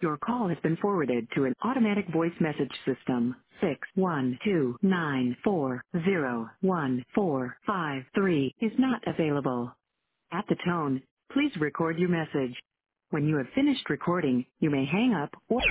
Your call has been forwarded to an automatic voice message system. 61294014453 is not available. At the tone, please record your message. When you have finished recording, you may hang up or